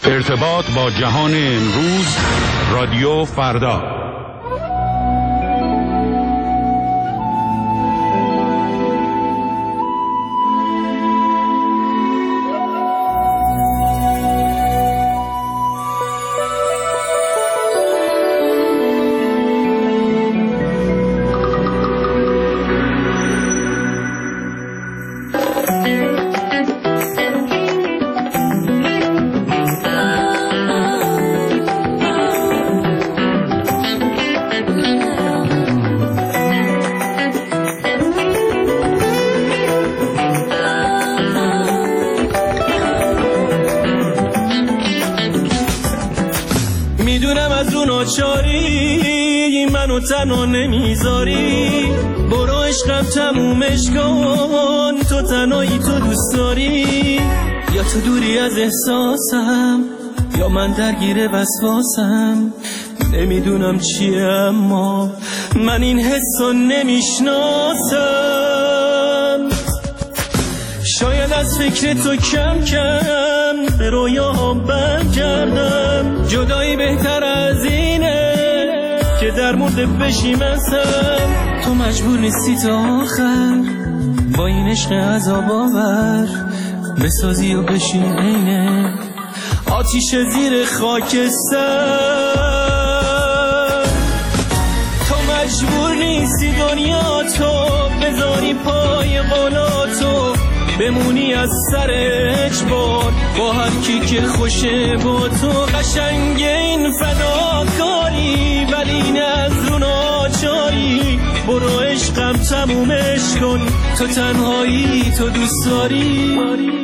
ارتباط با جهان امروز، رادیو فردا. تنها نمیذاری، برو عشقم تمومش کن، تو تنهایی تو دوست داری، یا تو دوری از احساسم یا من درگیر وسواسم، نمیدونم چیه اما من این حسو نمیشناسم. شاید از فکر تو کم کم به رویاهم برگردم، جدایی بهتر از اینه که در مورد بشیمسم. تو مجبور نیستی تا آخر با این عشق عذاب آور بسازی و بشین عینه آتیش زیر خاکستر. تو مجبور نیستی دنیا تو بذاری پای قولاتو، بمونی از سر اجبار با هر کی که خوشه با تو. قشنگ این فداکاری ولی نه از رو ناچاری، برو عشقم تمومش کن، تو تنهایی تو دوست داری.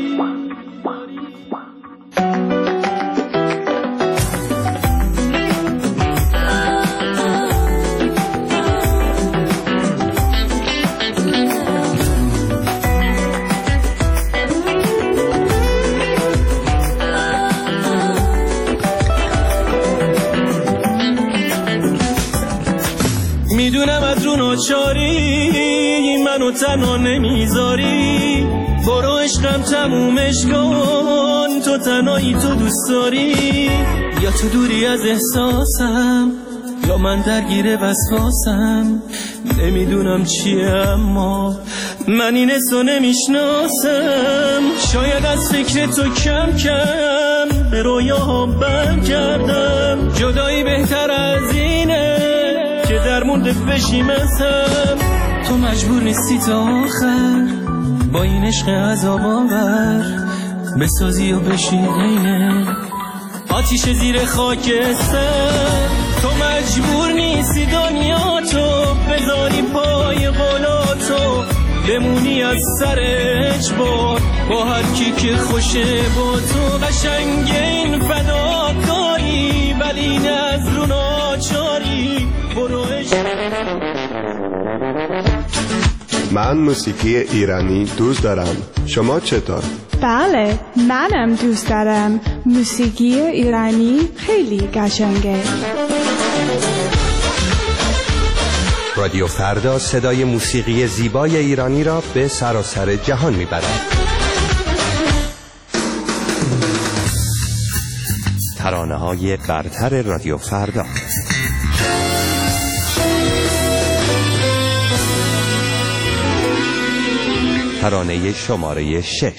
میدونم از رو ناچاری منو تنها نمیذاری، برو عشقم تمومش کن، تو تنهایی تو دوست داری، یا تو دوری از احساسم یا من درگیر وسواسم، نمیدونم چیه اما من این حسو نمیشناسم. شاید از فکر تو کم کم به رویاهم برگردم، جدایی بهتر از اینه که در مورد بشیمسم. تو مجبور نیستی تا آخر با این عشق عذاب آور بسازی و بشین عینه آتیش زیر خاکستر. تو مجبور نیستی دنیا تو بذاری پای قولاتو، بمونی از سر اجبار با هر کی که خوشه با تو. قشنگ این فداکاری ولی نه از رو ناچاری، برو من موسیقی ایرانی دوست دارم، شما چطور؟ بله، منم دوست دارم. موسیقی ایرانی خیلی قشنگه. رادیو فردا صدای موسیقی زیبای ایرانی را به سراسر جهان میبرد. ترانه‌های برتر رادیو فردا. ترانه شماره 6.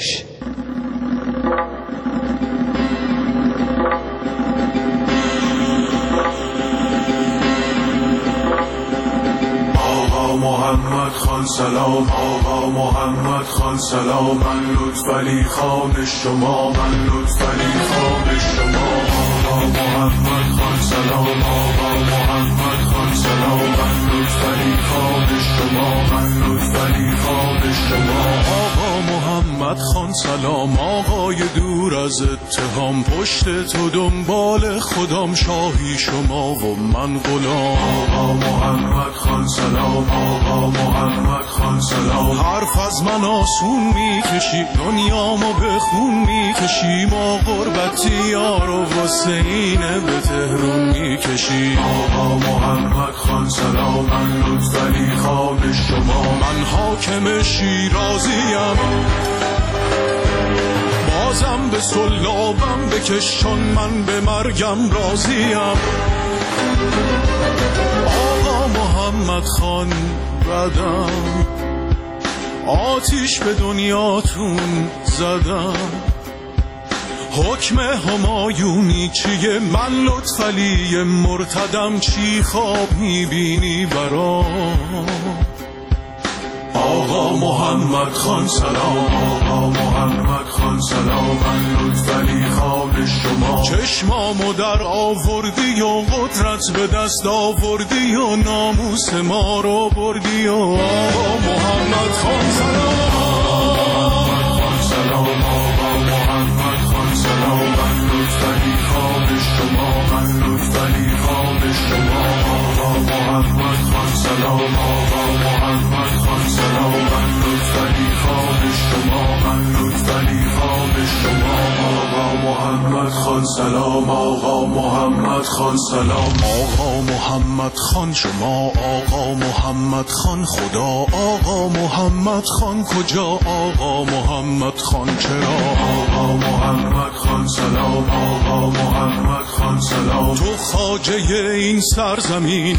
محمد خان سلام، آقا محمد خان سلام، من لطفعلی خان شما، من لطفعلی خان شما. آقا محمد خان سلام، آقا محمد خان سلام، من لطفعلی خان شما، من لطفعلی خان شما. آقا محمد خان سلام، آقای دور از اتهام، پشت تو دنبال خودم، شاهی شما و من غلام. آقا محمد خان سلام، آقا محمد خان سلام، حرف از من آسون میکشی، دنیامو به خون میکشی، ما غربتی یار و حسینه به تهرون میکشی. آقا محمد خان سلام، من لطفعلی خان شما، من حاکم شیرازیم، با بازم به سلابم بکشان، من به مرگم راضیم. آقا محمد خان بدم، آتیش به دنیاتون زدم. حکم همایونی چیه؟ من لطفعلی مرتدم، چی خواب میبینی برام؟ آقا محمد خان سلام، آقا محمد خان سلام، من لطفعلی خان شما. چشمامو در آوردی و قدرت به دست آوردی و ناموس ما رو بردی و آقا محمد خان سلام، سلام آقا محمد خان سلام، من لطفعلی خان شما، من لطفعلی خان شما. آقا محمد خان سلام، آقا محمد خان سلام، من لطفعلی خان شما، من لطفعلی خان شما. آقا محمد خان سلام، آقا محمد خان سلام. آقا محمد خان شما، آقا محمد خان خدا، آقا محمد خان کجا، آقا محمد خان چرا؟ آقا محمد خان سلام، آقا محمد خان سلام. تو خواجه این سرزمین،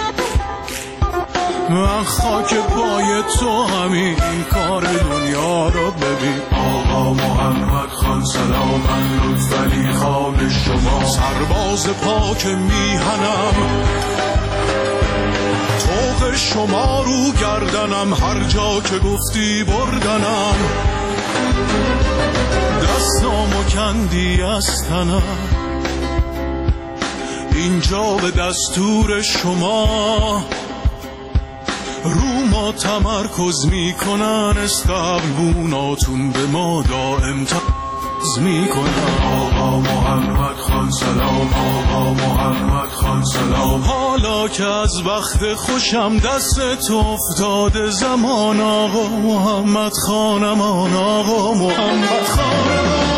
من خاک پای تو همین کار دنیا رو ببین. آقا محمد خان سلام، من لطفعلی خان شما. سرباز پاک میهنم، طوق شما رو گردنم، هر جا که گفتی بردنم. دستامو کندی از تنم، اینجا به دستور شما رو ما تمرکز میکنن. استقبوناتون به ما دائم تمرکز میکنن. آقا محمد خان سلام، آقا محمد خان سلام. حالا که از وقت خوشم دست تو افتاده زمان، آقا محمد خانمان، آقا محمد خانمان.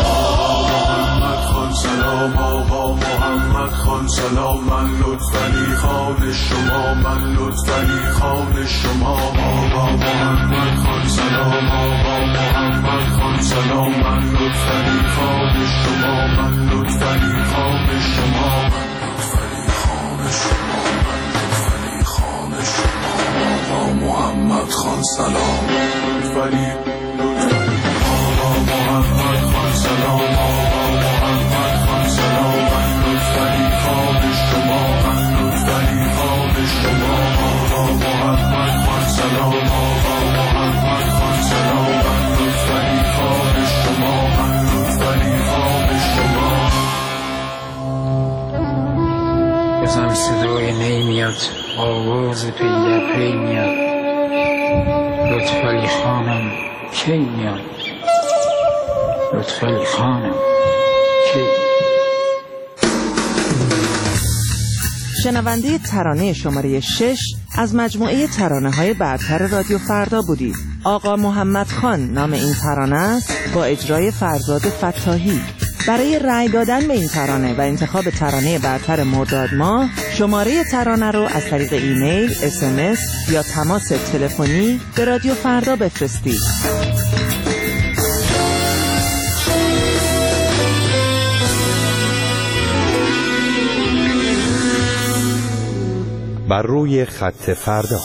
سلام آقا محمد خان سلام، من لطفعلی خان شما، من لطفعلی خان شما. آقا محمد خان سلام، آقا محمد خان سلام، من لطفعلی خان شما، من لطفعلی خان شما، من لطفعلی خان شما، من لطفعلی خان شما. آقا محمد خان سلام، لطفعلی آقا محمد خان سلام، آقا محمد خان سلام، من لطفعلی خان شما، من لطفعلی خان شما. آقا محمد خان سلام، آقا محمد خان سلام، من لطفعلی خان شما، من لطفعلی خان شما. بزن صدای نی میاد، آواز پی در پی میاد. لطفعلی خانم کی میاد؟ لطفعلی خانم کی؟ شنونده ترانه شماره 6 از مجموعه ترانه‌های برتر رادیو فردا بودید. آقا محمد خان نام این ترانه است با اجرای فرزاد فتاحی. برای رأی دادن به این ترانه و انتخاب ترانه برتر مرداد ماه، شماره ترانه رو از طریق ایمیل، SMS یا تماس تلفنی به رادیو فردا بفرستید. بر روی خط فردا.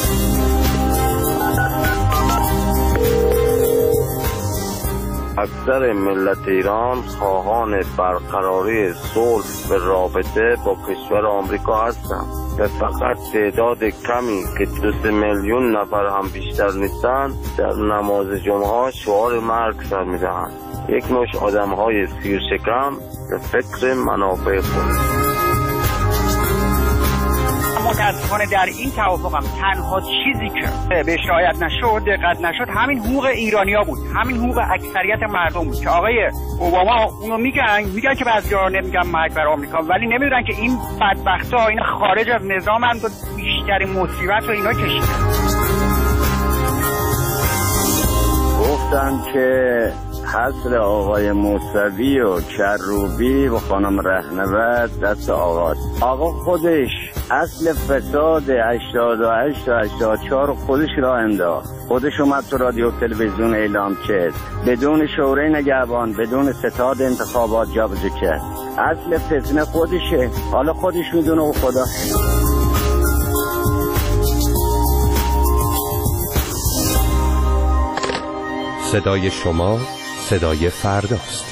اکثر ملت ایران خواهان برقراری صلح و رابطه با کشور آمریکا هستند و فقط تعداد کمی که 2 میلیون نفر هم بیشتر نیستند در نماز جمعه شعار مرگ سر می‌دهند. یک نوع آدم‌های سیرشکم به فکر منافع خود. متاسفانه در این توافقم تنها چیزی که بهش رعایت نشد، دقت نشد، همین حقوق ایرانیا بود، همین حقوق اکثریت مردم بود که آقای اوباما اونو میگن که بعضی‌ها نمیگن مرگ بر آمریکا، ولی نمیدونن که این بدبختا اینا خارج از نظامن و بیشترین مصیبت رو اینا کشیدن. گفتن که حصر آقای موسوی و کروبی و خانم رهنورد دست آقا خودش اصل فساد 88 و 84 خودش را انداخت، خودش اومد تو رادیو تلویزیون اعلام کرد، بدون شورای نگهبان، بدون ستاد انتخابات جابجا کرد. اصل فتنه خودشه، حالا خودش میدونه و خدا. صدای شما صدای فرداست.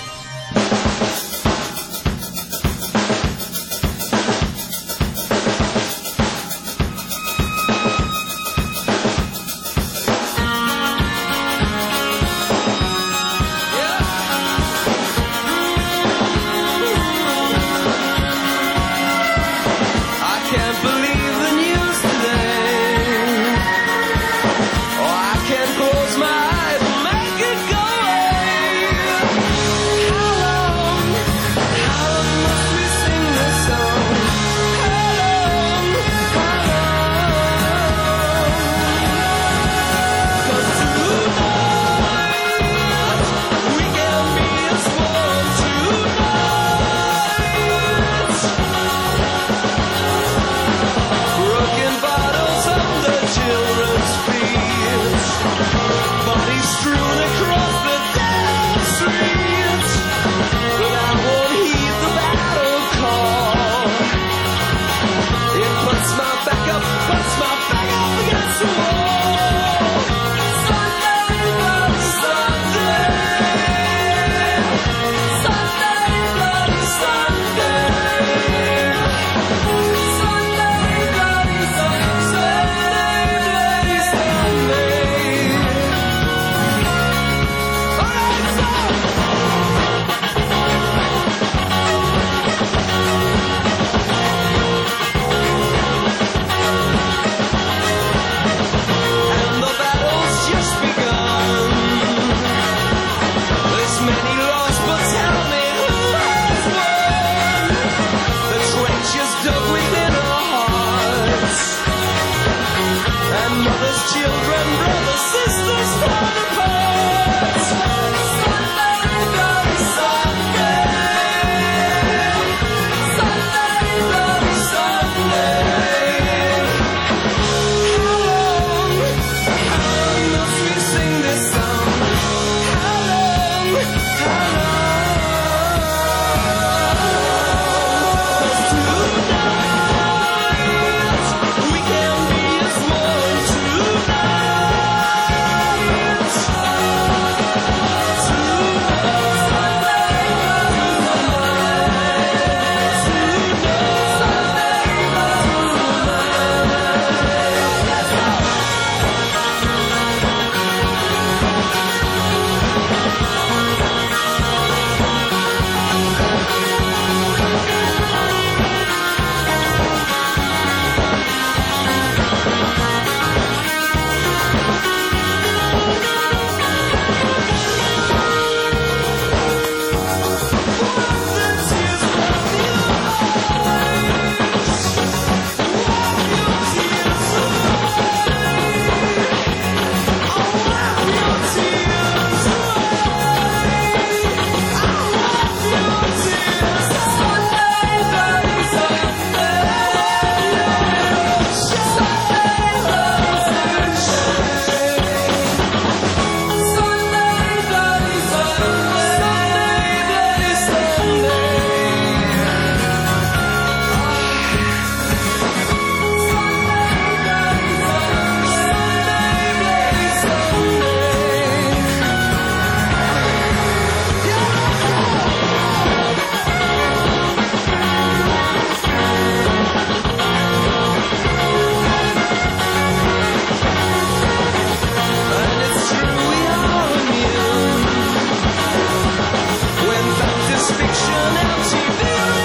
Fiction, MTV